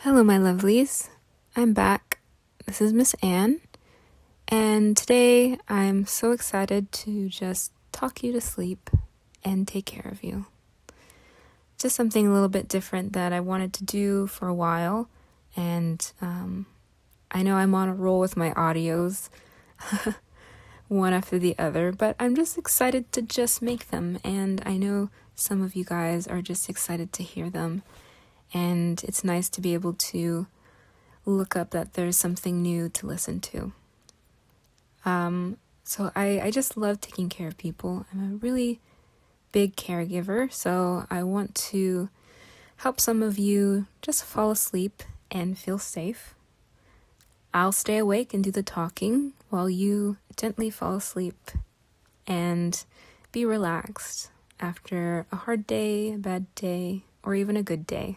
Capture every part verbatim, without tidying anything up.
Hello, my lovelies. I'm back. This is Miss Anne, and today I'm so excited to just talk you to sleep and take care of you. Just something a little bit different that I wanted to do for a while, and um, I know I'm on a roll with my audios, one after the other, but I'm just excited to just make them, and I know some of you guys are just excited to hear them. And it's nice to be able to look up that there's something new to listen to. Um, so I, I just love taking care of people. I'm a really big caregiver, so I want to help some of you just fall asleep and feel safe. I'll stay awake and do the talking while you gently fall asleep and be relaxed after a hard day, a bad day, or even a good day.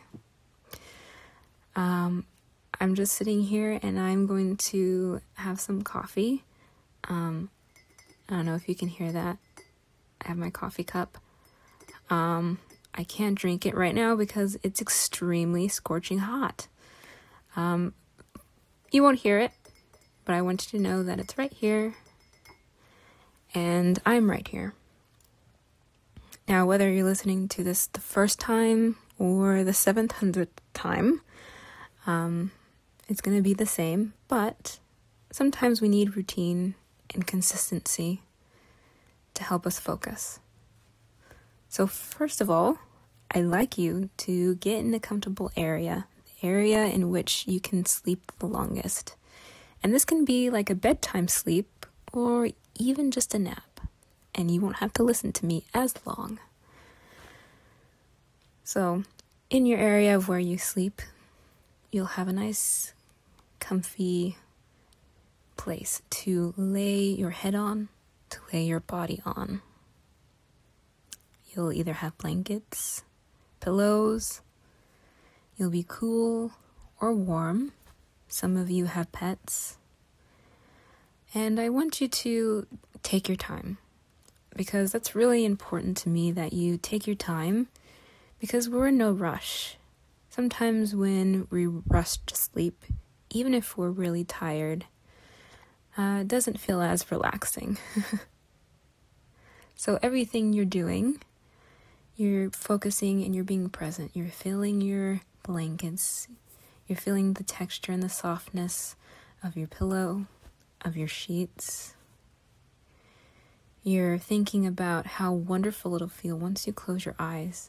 Um, I'm just sitting here and I'm going to have some coffee. Um, I don't know if you can hear that. I have my coffee cup. Um, I can't drink it right now because it's extremely scorching hot. Um, you won't hear it, but I want you to know that it's right here. And I'm right here. Now, whether you're listening to this the first time or the seventh hundredth time, um, it's going to be the same, but sometimes we need routine and consistency to help us focus. So first of all, I'd like you to get in a comfortable area, the area in which you can sleep the longest. And this can be like a bedtime sleep or even just a nap, and you won't have to listen to me as long. So, in your area of where you sleep, you'll have a nice, comfy place to lay your head on, to lay your body on. You'll either have blankets, pillows, you'll be cool or warm. Some of you have pets. And I want you to take your time, because that's really important to me that you take your time, because we're in no rush. Sometimes when we rush to sleep, even if we're really tired, uh, it doesn't feel as relaxing. So everything you're doing, you're focusing and you're being present. You're feeling your blankets. You're feeling the texture and the softness of your pillow, of your sheets. You're thinking about how wonderful it'll feel once you close your eyes.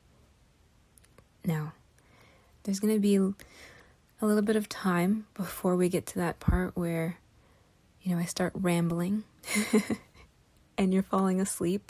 Now, there's going to be a little bit of time before we get to that part where, you know, I start rambling and you're falling asleep.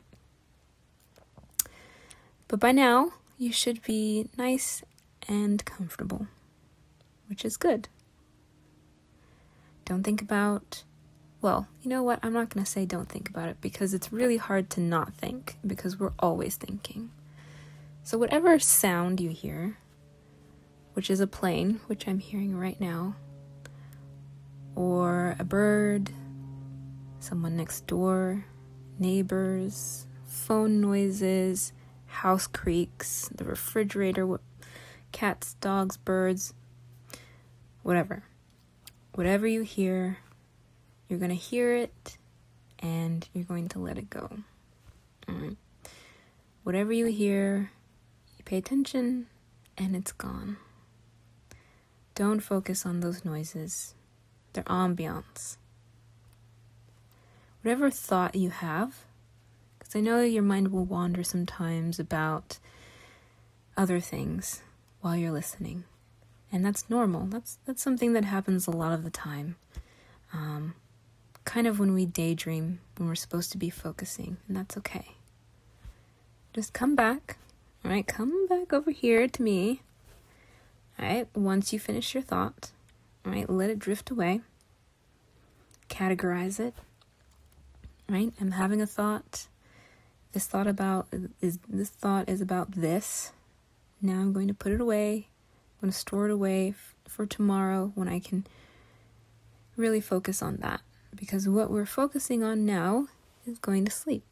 But by now, you should be nice and comfortable, which is good. Don't think about, well, you know what? I'm not going to say don't think about it, because it's really hard to not think, because we're always thinking. So whatever sound you hear, which is a plane, which I'm hearing right now, or a bird, someone next door, neighbors, phone noises, house creaks, the refrigerator, cats, dogs, birds, whatever. Whatever you hear, you're going to hear it and you're going to let it go. All right. Whatever you hear, you pay attention and it's gone. Don't focus on those noises. They're ambiance. Whatever thought you have, because I know your mind will wander sometimes about other things while you're listening. And that's normal. That's that's something that happens a lot of the time. Um, kind of when we daydream, when we're supposed to be focusing, and that's okay. Just come back, all right? Come back over here to me. All right, once you finish your thought, all right, let it drift away. Categorize it. All right, I'm having a thought. This thought about is this thought is about this. Now I'm going to put it away. I'm going to store it away f- for tomorrow when I can really focus on that. Because what we're focusing on now is going to sleep.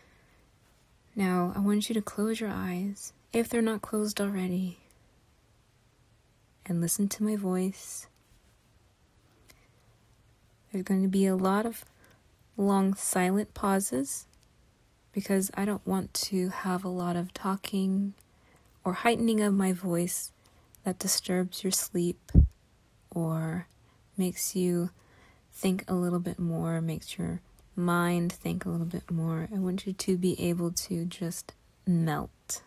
Now, I want you to close your eyes, if they're not closed already. and listen to my voice. There's going to be a lot of long silent pauses because I don't want to have a lot of talking or heightening of my voice that disturbs your sleep or makes you think a little bit more, makes your mind think a little bit more. I want you to be able to just melt.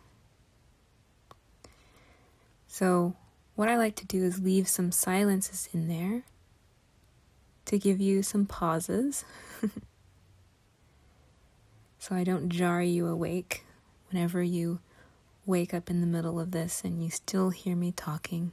So what I like to do is leave some silences in there to give you some pauses so I don't jar you awake whenever you wake up in the middle of this and you still hear me talking.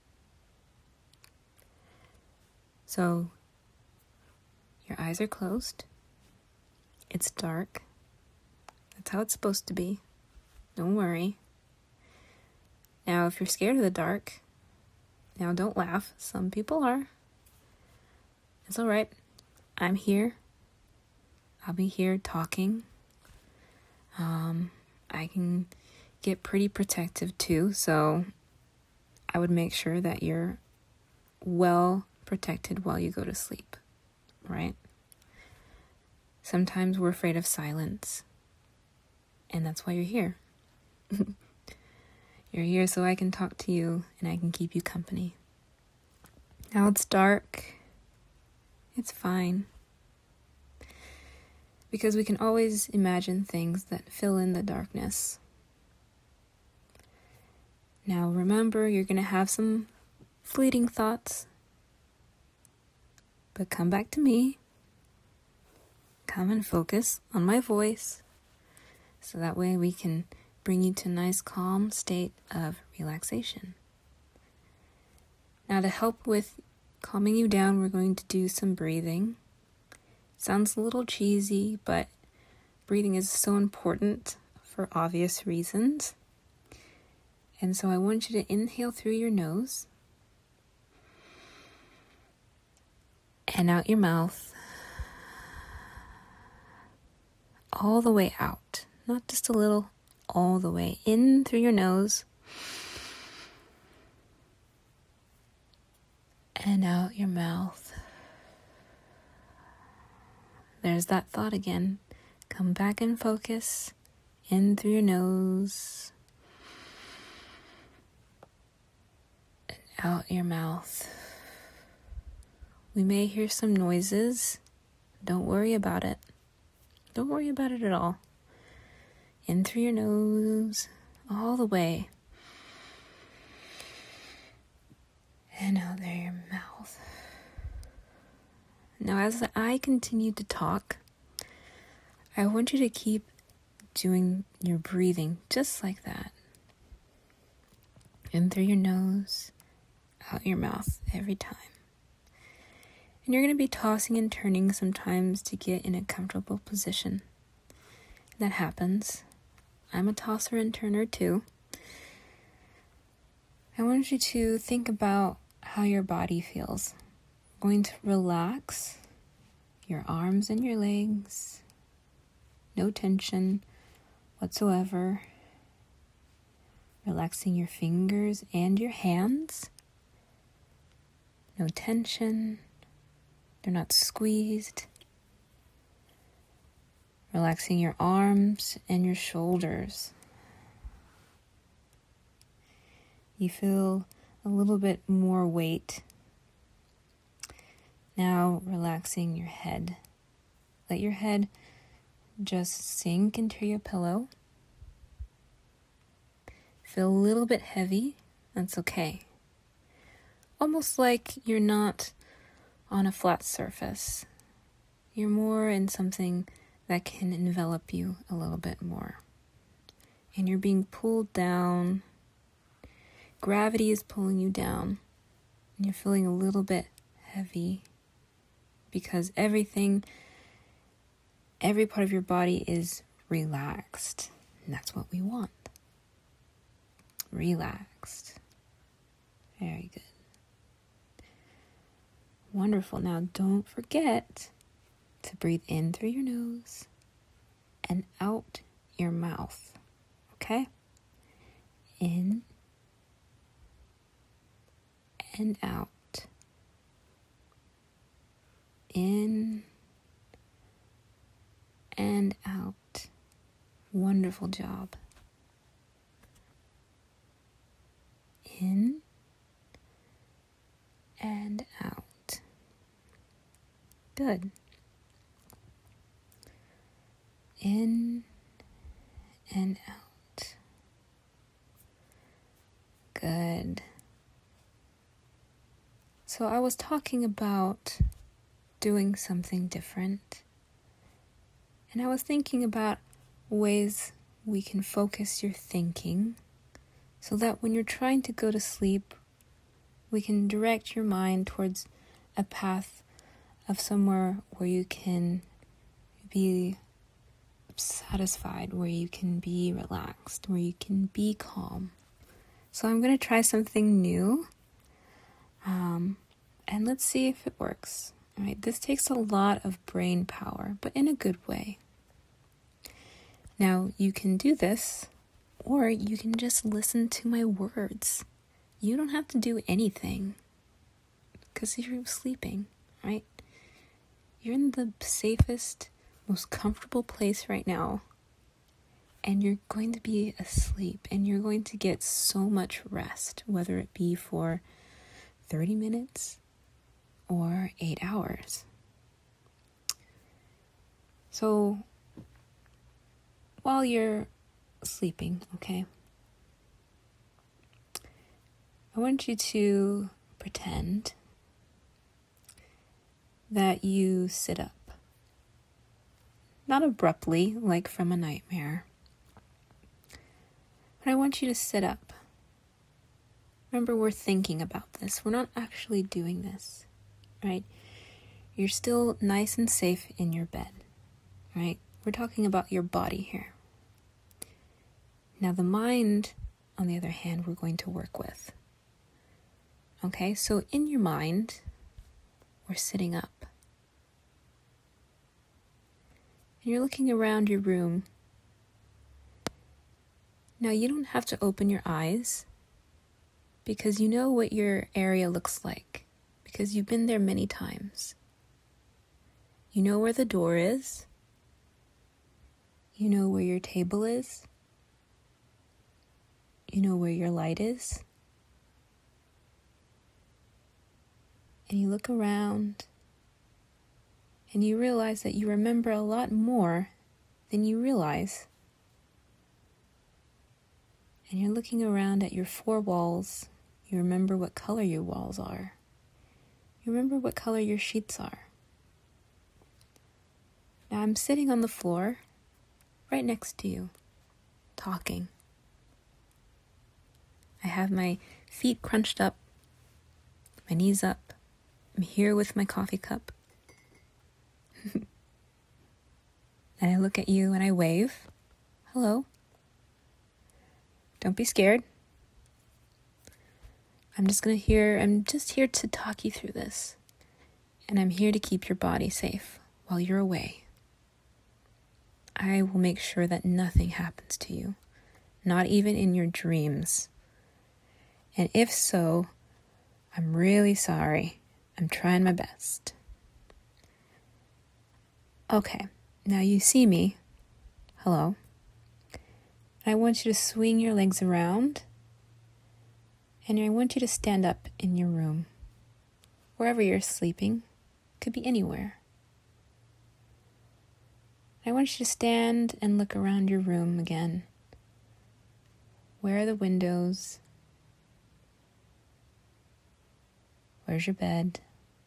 So your eyes are closed. It's dark. That's how it's supposed to be. Don't worry. Now, if you're scared of the dark, now don't laugh. Some people are. It's all right. I'm here. I'll be here talking. Um, I can get pretty protective too, so I would make sure that you're well protected while you go to sleep, right? Sometimes we're afraid of silence, and that's why you're here. You're here so I can talk to you and I can keep you company. Now it's dark. It's fine. Because we can always imagine things that fill in the darkness. Now remember, you're going to have some fleeting thoughts. But come back to me. Come and focus on my voice. So that way we can bring you to a nice calm state of relaxation. Now to help with calming you down, we're going to do some breathing. Sounds a little cheesy, but breathing is so important for obvious reasons. And so I want you to inhale through your nose and out your mouth, all the way out, not just a little, all the way in through your nose and out your mouth. There's that thought again. Come back and focus. In through your nose and out your mouth. We may hear some noises. Don't worry about it. Don't worry about it at all. In through your nose, all the way. And out there your mouth. Now as I continue to talk, I want you to keep doing your breathing just like that. In through your nose, out your mouth every time. And you're going to be tossing and turning sometimes to get in a comfortable position. That happens. I'm a tosser and turner too. I want you to think about how your body feels. You're going to relax your arms and your legs. No tension whatsoever. Relaxing your fingers and your hands. No tension. They're not squeezed. Relaxing your arms and your shoulders. You feel a little bit more weight. Now relaxing your head. Let your head just sink into your pillow. Feel a little bit heavy. That's okay. Almost like you're not on a flat surface. You're more in something that can envelop you a little bit more. And you're being pulled down. Gravity is pulling you down. And you're feeling a little bit heavy because everything, every part of your body is relaxed. And that's what we want. Relaxed. Very good. Wonderful. Now don't forget to breathe in through your nose and out your mouth. Okay? In and out. In and out. Wonderful job. In and out. Good. In and out. Good. So I was talking about doing something different. And I was thinking about ways we can focus your thinking so that when you're trying to go to sleep, we can direct your mind towards a path of somewhere where you can be satisfied, where you can be relaxed, where you can be calm. So I'm going to try something new, um, and let's see if it works. All right, this takes a lot of brain power, but in a good way. Now, you can do this, or you can just listen to my words. You don't have to do anything, because you're sleeping, right? You're in the safest, most comfortable place right now, and you're going to be asleep, and you're going to get so much rest, whether it be for thirty minutes or eight hours. So, while you're sleeping, okay, I want you to pretend that you sit up. Not abruptly, like from a nightmare. But I want you to sit up. Remember, we're thinking about this. We're not actually doing this, right? You're still nice and safe in your bed, right? We're talking about your body here. Now, the mind, on the other hand, we're going to work with. Okay, so in your mind, we're sitting up. And you're looking around your room. Now, you don't have to open your eyes because you know what your area looks like because you've been there many times. You know where the door is. You know where your table is. You know where your light is. And you look around and you realize that you remember a lot more than you realize. And you're looking around at your four walls. You remember what color your walls are. You remember what color your sheets are. Now I'm sitting on the floor right next to you, talking. I have my feet crunched up, my knees up. I'm here with my coffee cup. And I look at you and I wave. Hello. Don't be scared. I'm just gonna hear, I'm just here to talk you through this. And I'm here to keep your body safe while you're away. I will make sure that nothing happens to you, not even in your dreams. And if so, I'm really sorry. I'm trying my best. Okay, now you see me. Hello. I want you to swing your legs around, and I want you to stand up in your room. Wherever you're sleeping, could be anywhere. I want you to stand and look around your room again. Where are the windows? Where's your bed?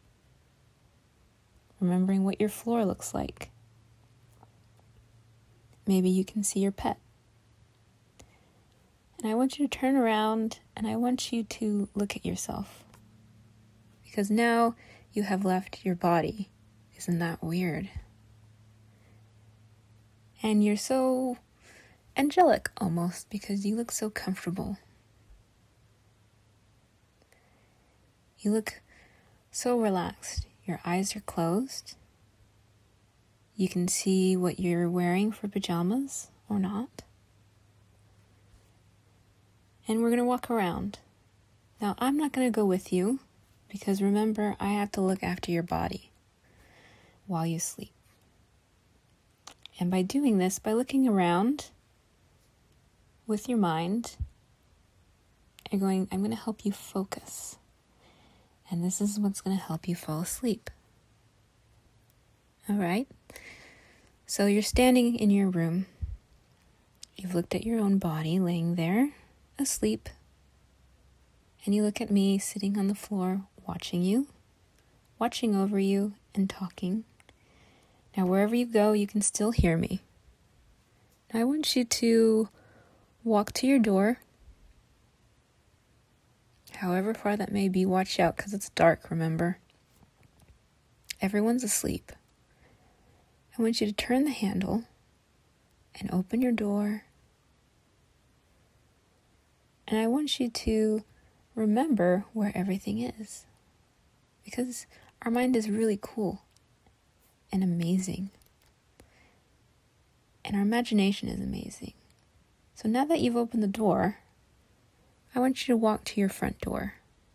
Remembering what your floor looks like. Maybe you can see your pet. And I want you to turn around and I want you to look at yourself. Because now you have left your body. Isn't that weird? And you're so angelic almost because you look so comfortable. You look so relaxed. Your eyes are closed. You can see what you're wearing for pajamas or not. And we're going to walk around. Now, I'm not going to go with you because remember, I have to look after your body while you sleep. And by doing this, by looking around with your mind, you're going, I'm going to help you focus. And this is what's going to help you fall asleep. All right? So you're standing in your room. You've looked at your own body laying there, asleep. And you look at me sitting on the floor, watching you, watching over you, and talking. Now, wherever you go, you can still hear me. Now, I want you to walk to your door. However far that may be, watch out because it's dark, remember? Everyone's asleep. I want you to turn the handle and open your door. And I want you to remember where everything is. Because our mind is really cool and amazing. And our imagination is amazing. So now that you've opened the door, I want you to walk to your front door.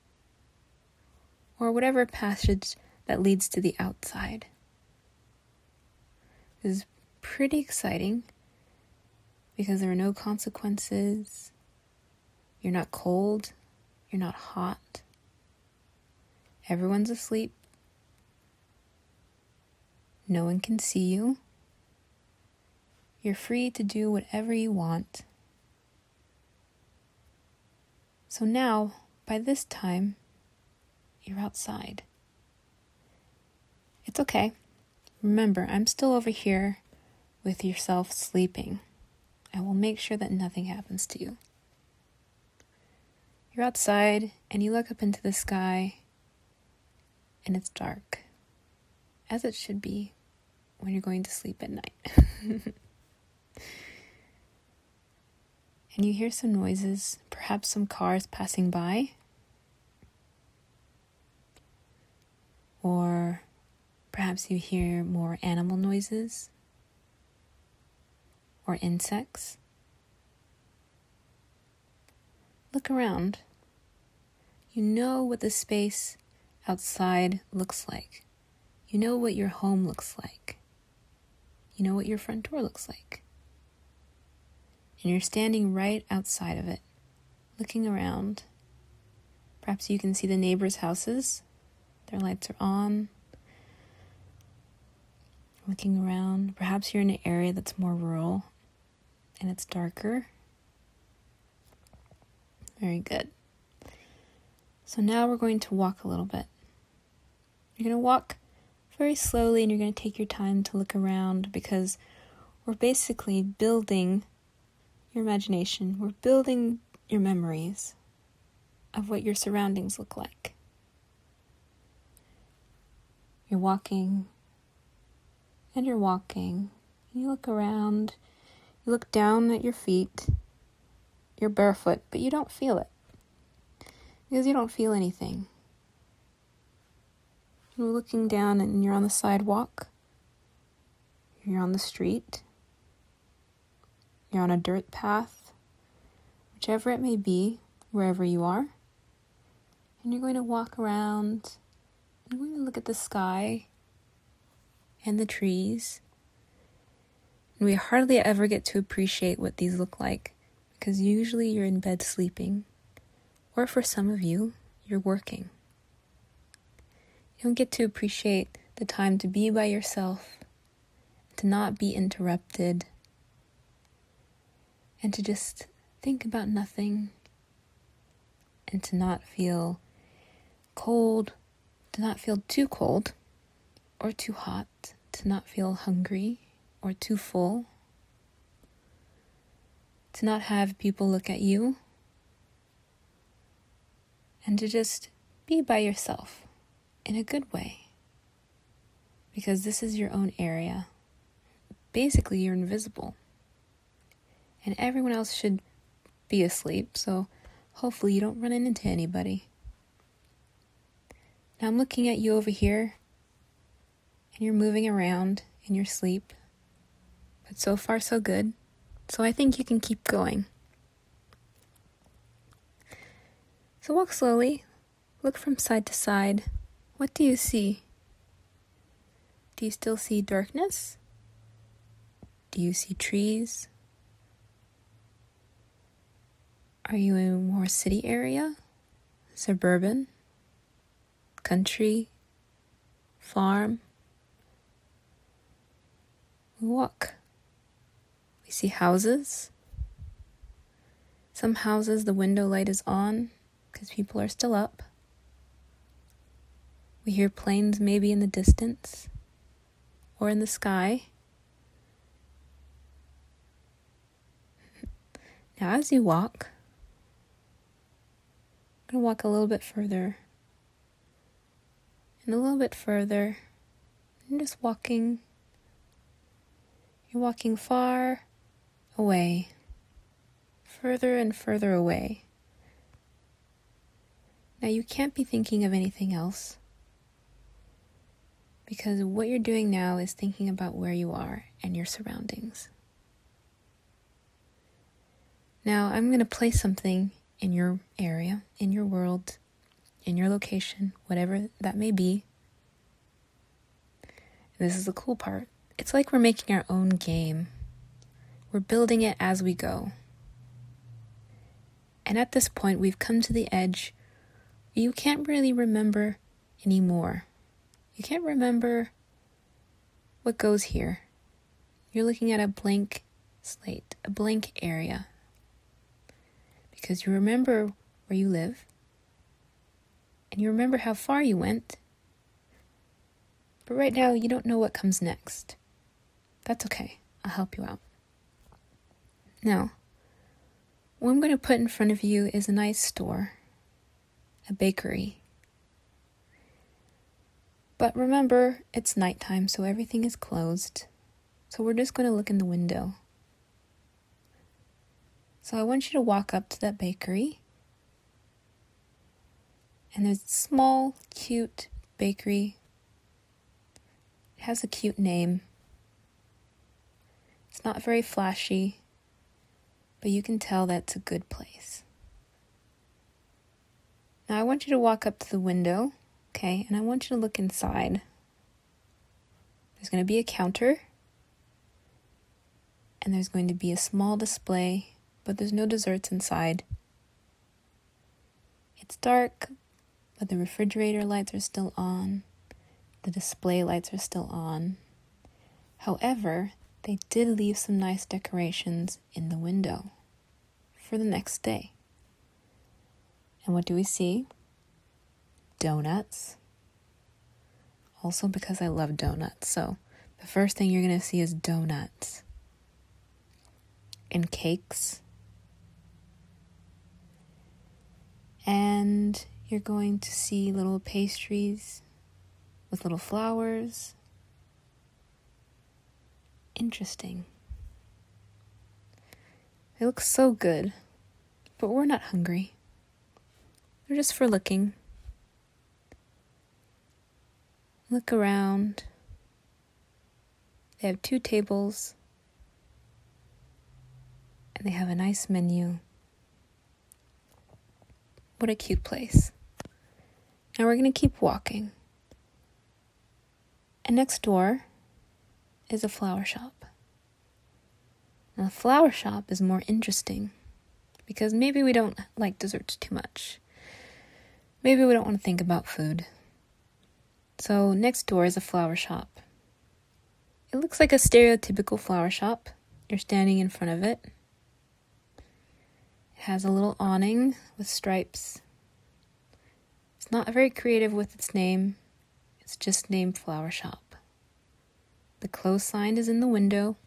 Or whatever passage that leads to the outside. This is pretty exciting because there are no consequences. You're not cold. You're not hot. Everyone's asleep. No one can see you. You're free to do whatever you want. So now, by this time, you're outside. It's okay. Remember, I'm still over here with yourself sleeping. I will make sure that nothing happens to you. You're outside and you look up into the sky and it's dark, as it should be when you're going to sleep at night. And you hear some noises, perhaps some cars passing by, or perhaps you hear more animal noises or insects. Look around. You know what the space outside looks like. You know what your home looks like. You know what your front door looks like. And you're standing right outside of it, looking around. Perhaps you can see the neighbors' houses. Their lights are on. Looking around. Perhaps you're in an area that's more rural and it's darker. Very good. So now we're going to walk a little bit. You're going to walk very slowly and you're going to take your time to look around because we're basically building your imagination. We're building your memories of what your surroundings look like. You're walking and you're walking. And you look around. You look down at your feet. You're barefoot, but you don't feel it. Because you don't feel anything. You're looking down and you're on the sidewalk. You're on the street. You're on a dirt path. Whichever it may be, wherever you are. And you're going to walk around. You're going to look at the sky and the trees. And we hardly ever get to appreciate what these look like. Because usually you're in bed sleeping. Or for some of you, you're working. You don't get to appreciate the time to be by yourself, to not be interrupted, and to just think about nothing, and to not feel cold, to not feel too cold or too hot, to not feel hungry or too full, to not have people look at you, and to just be by yourself in a good way. Because this is your own area. Basically, you're invisible. And everyone else should be asleep, so hopefully you don't run into anybody. Now I'm looking at you over here, and you're moving around in your sleep. But so far, so good. So I think you can keep going. So walk slowly, look from side to side. What do you see? Do you still see darkness? Do you see trees? Are you in a more city area? Suburban? Country? Farm? We walk. We see houses. Some houses the window light is on because people are still up. We hear planes maybe in the distance or in the sky. Now as you walk, I'm going to walk a little bit further and a little bit further. And just walking. You're walking far away, further and further away. Now you can't be thinking of anything else because what you're doing now is thinking about where you are and your surroundings. Now I'm going to place something in your area, in your world, in your location, whatever that may be. And this is the cool part. It's like we're making our own game. We're building it as we go. And at this point, we've come to the edge where you can't really remember anymore. You can't remember what goes here. You're looking at a blank slate, a blank area. Because you remember where you live, and you remember how far you went, but right now you don't know what comes next. That's okay. I'll help you out. Now, what I'm going to put in front of you is a nice store, a bakery. But remember, it's nighttime, so everything is closed. So we're just going to look in the window. So I want you to walk up to that bakery. And there's a small, cute bakery. It has a cute name. It's not very flashy, but you can tell that's a good place. Now I want you to walk up to the window, okay? And I want you to look inside. There's going to be a counter. And there's going to be a small display, but there's no desserts inside. It's dark, but the refrigerator lights are still on. The display lights are still on. However, they did leave some nice decorations in the window for the next day. And what do we see? Donuts. Also because I love donuts, so the first thing you're going to see is donuts. And cakes. And you're going to see little pastries with little flowers. Interesting. It looks so good, but we're not hungry. We're just for looking. Look around. They have two tables, and they have a nice menu. What a cute place. Now we're going to keep walking. And next door is a flower shop. Now the flower shop is more interesting because maybe we don't like desserts too much. Maybe we don't want to think about food. So next door is a flower shop. It looks like a stereotypical flower shop. You're standing in front of it. It has a little awning with stripes. It's not very creative with its name. It's just named Flower Shop. The close sign is in the window.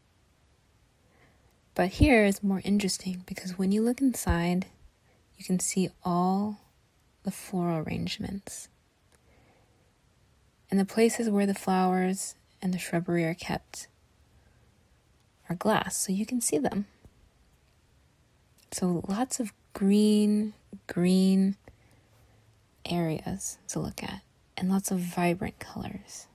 But here is more interesting because when you look inside, you can see all the floral arrangements. And the places where the flowers and the shrubbery are kept are glass, so you can see them. So lots of green, green areas to look at, and lots of vibrant colors.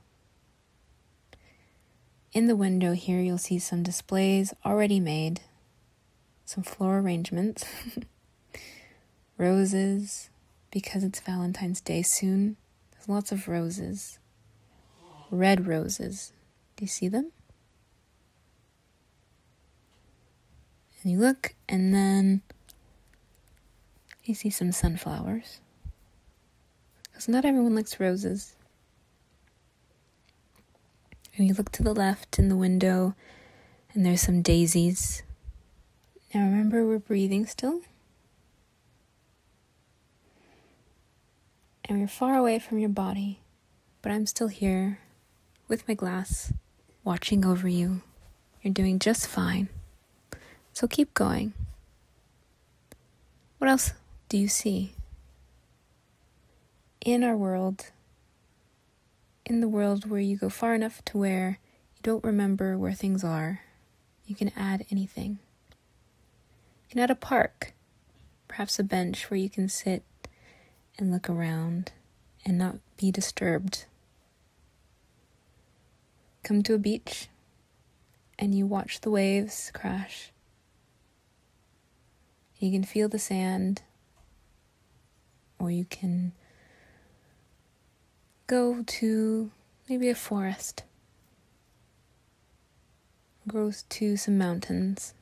In the window here, you'll see some displays already made, some floral arrangements. Roses, because it's Valentine's Day soon. There's lots of roses. Red roses. Do you see them? And you look, and then you see some sunflowers. Because not everyone likes roses. And you look to the left in the window, and there's some daisies. Now remember, we're breathing still. And we're far away from your body, but I'm still here with my glass, watching over you. You're doing just fine. So keep going. What else do you see? In our world, in the world where you go far enough to where you don't remember where things are, you can add anything. You can add a park, perhaps a bench where you can sit and look around and not be disturbed. Come to a beach and you watch the waves crash. You can feel the sand, or you can go to maybe a forest, go to some mountains,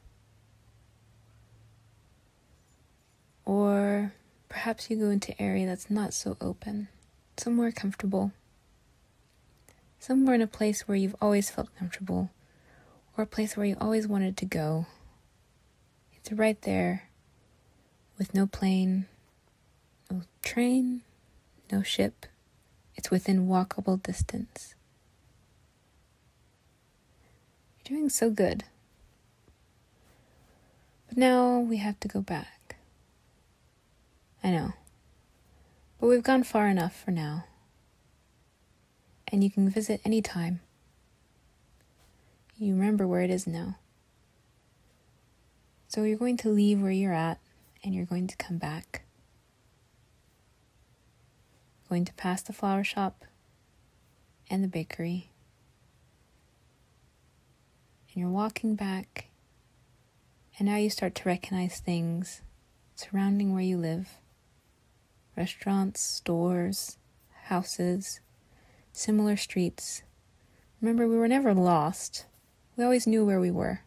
or perhaps you go into an area that's not so open, somewhere comfortable, somewhere in a place where you've always felt comfortable, or a place where you always wanted to go. It's right there, with no plane, no train, no ship. It's within walkable distance. You're doing so good. But now we have to go back. I know. But we've gone far enough for now. And you can visit any time. You remember where it is now. So you're going to leave where you're at, and you're going to come back. Going to pass the flower shop and the bakery. And you're walking back, and now you start to recognize things surrounding where you live. Restaurants, stores, houses, similar streets. Remember, we were never lost. We always knew where we were.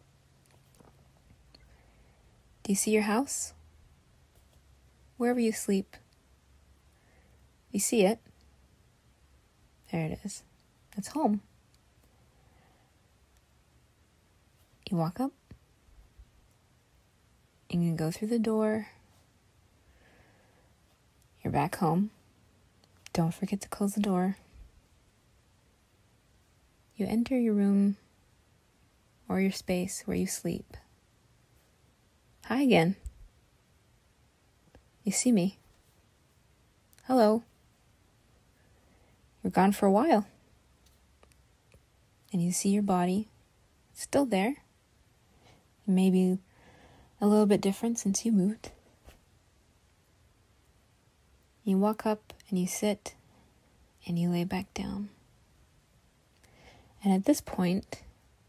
Do you see your house? Wherever you sleep. You see it. There it is. It's home. You walk up. You can go through the door. You're back home. Don't forget to close the door. You enter your room or your space where you sleep. Hi again. You see me. Hello. You're gone for a while. And you see your body. It's still there. Maybe a little bit different since you moved. You walk up and you sit and you lay back down. And at this point,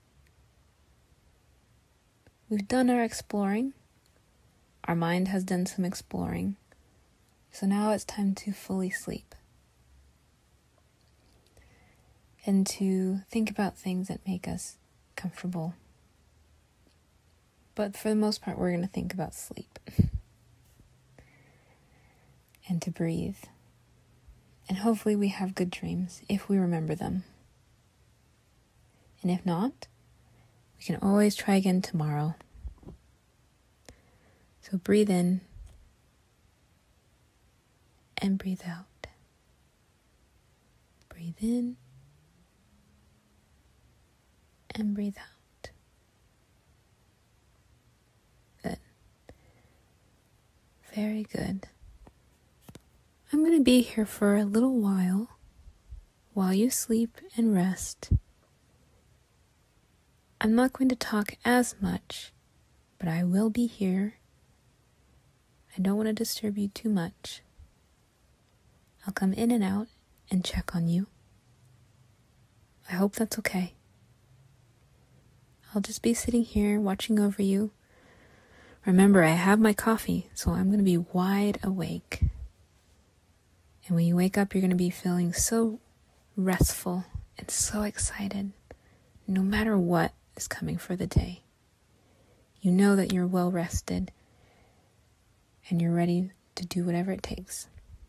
we've done our exploring. Our mind has done some exploring. So now it's time to fully sleep. And to think about things that make us comfortable. But for the most part, we're going to think about sleep. And to breathe. And hopefully we have good dreams if we remember them. And if not, we can always try again tomorrow. So breathe in and breathe out. Breathe in and breathe out. Good. Very good. I'm going to be here for a little while, while you sleep and rest. I'm not going to talk as much, but I will be here. I don't want to disturb you too much. I'll come in and out and check on you. I hope that's okay. I'll just be sitting here watching over you Remember, I have my coffee, so I'm going to be wide awake. And when you wake up, you're going to be feeling so restful and so excited, no matter what is coming for the day. You know that you're well rested and you're ready to do whatever it takes.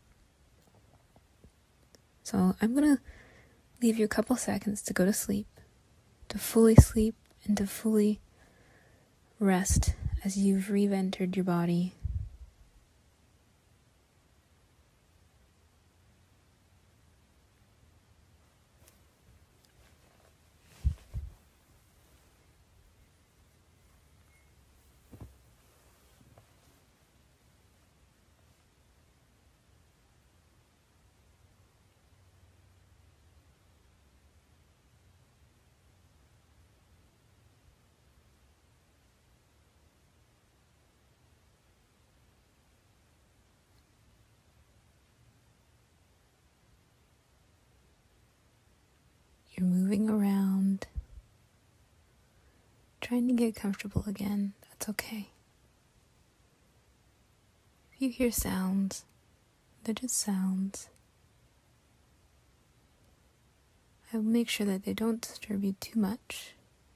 So I'm going to leave you a couple seconds to go to sleep, to fully sleep and to fully rest as you've re-entered your body. You're moving around, trying to get comfortable again. That's okay. If you hear sounds, they're just sounds. I will make sure that they don't disturb you too much.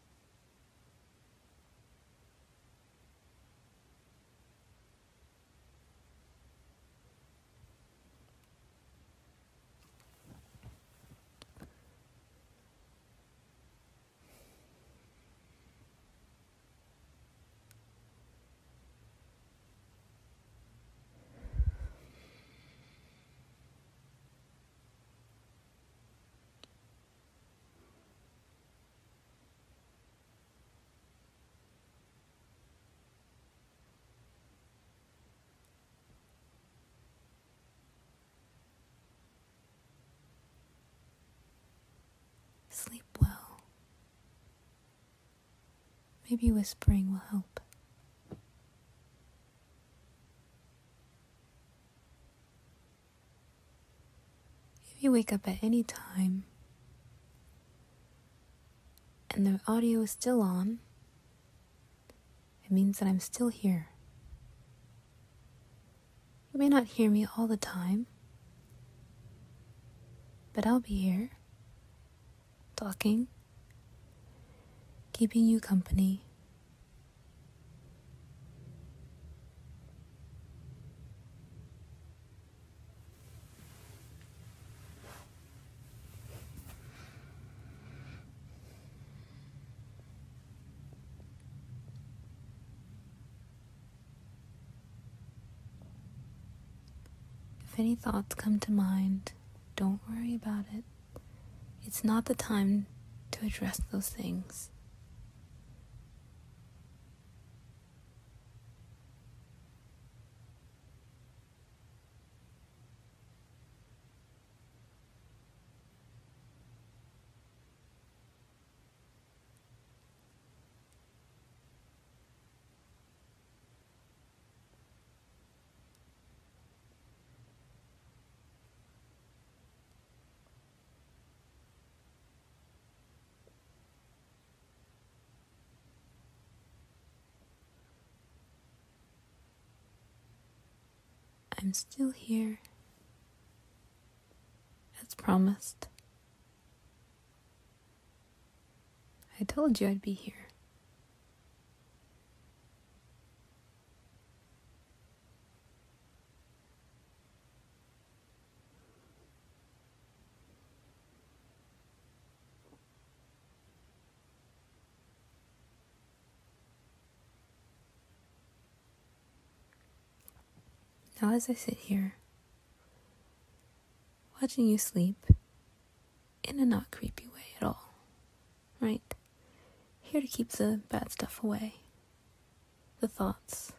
Sleep well. Maybe whispering will help. If you wake up at any time and the audio is still on, it means that I'm still here. You may not hear me all the time, but I'll be here, talking, keeping you company. If any thoughts come to mind, don't worry about it. It's not the time to address those things. I'm still here, as promised. I told you I'd be here. Now as I sit here, watching you sleep, in a not creepy way at all, right? Here to keep the bad stuff away, the thoughts,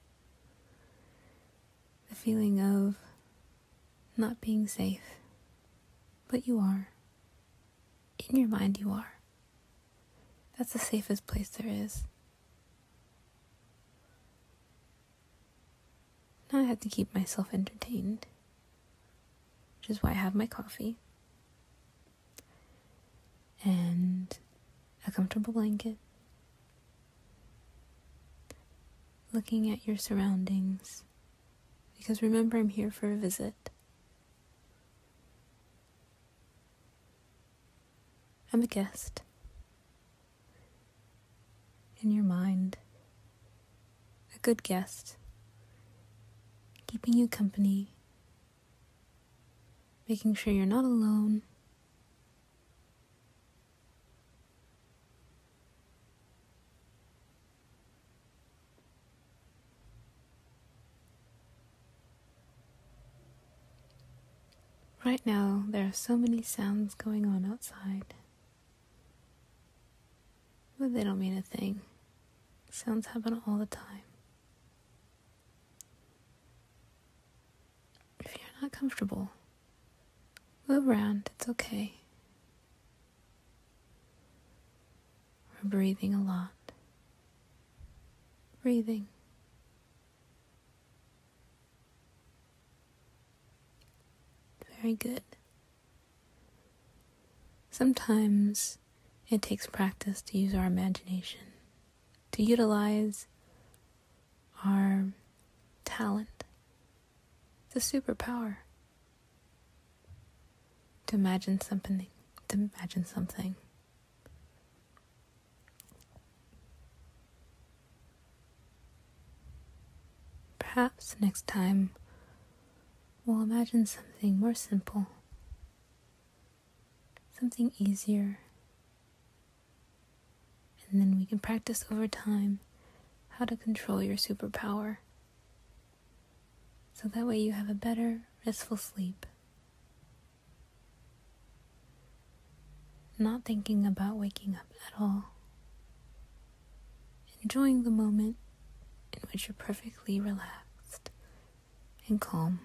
the feeling of not being safe, but you are. In your mind you are. That's the safest place there is. Now I have to keep myself entertained, which is why I have my coffee and a comfortable blanket, looking at your surroundings, because remember, I'm here for a visit. I'm a guest in your mind, a good guest, keeping you company, making sure you're not alone. Right now, there are so many sounds going on outside, but they don't mean a thing. Sounds happen all the time. If you're not comfortable, move around, it's okay. We're breathing a lot. Breathing. Very good. Sometimes it takes practice to use our imagination, to utilize our talent. It's a superpower. To imagine something, to imagine something. Perhaps next time we'll imagine something more simple, something easier, and then we can practice over time how to control your superpower, so that way you have a better, restful sleep. Not thinking about waking up at all. Enjoying the moment in which you're perfectly relaxed and calm.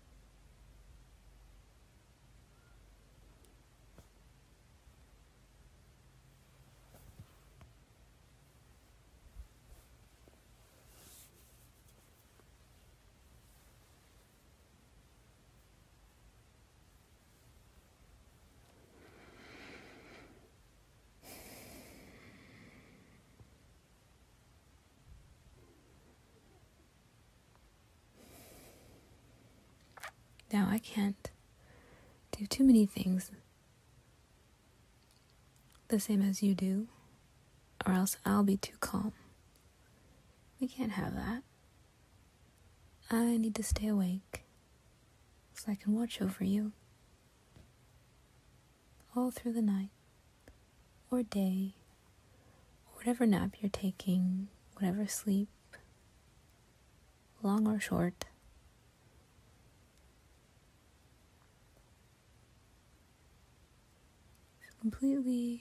Now I can't do too many things the same as you do, or else I'll be too calm. We can't have that. I need to stay awake so I can watch over you all through the night or day, or whatever nap you're taking, whatever sleep, long or short. Completely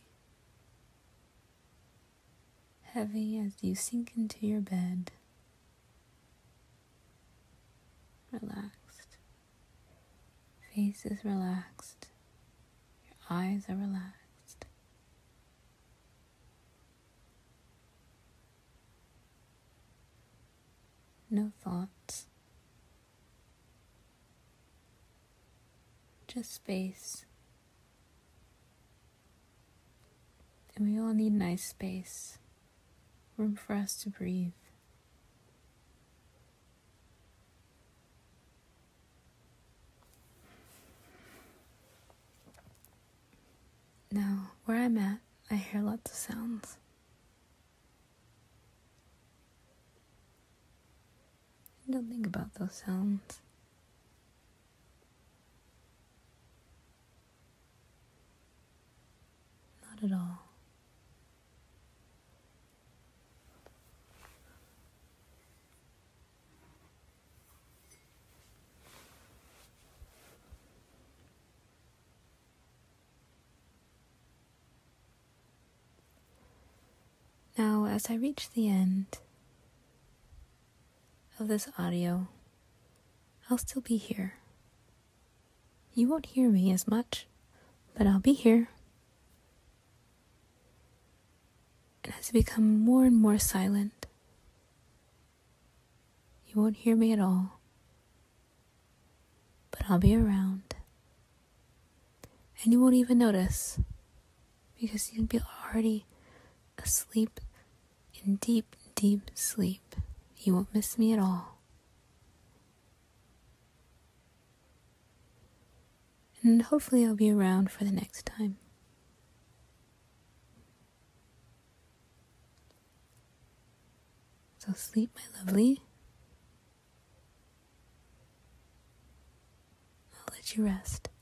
heavy as you sink into your bed. Relaxed. Face is relaxed. Your eyes are relaxed. No thoughts. Just space. And we all need nice space, room for us to breathe. Now, where I'm at, I hear lots of sounds. Don't think about those sounds. Not at all. Now, as I reach the end of this audio, I'll still be here. You won't hear me as much, but I'll be here. And as I become more and more silent, you won't hear me at all, but I'll be around. And you won't even notice, because you'll be already asleep in deep, deep sleep. You won't miss me at all. And hopefully I'll be around for the next time. So sleep, my lovely. I'll let you rest.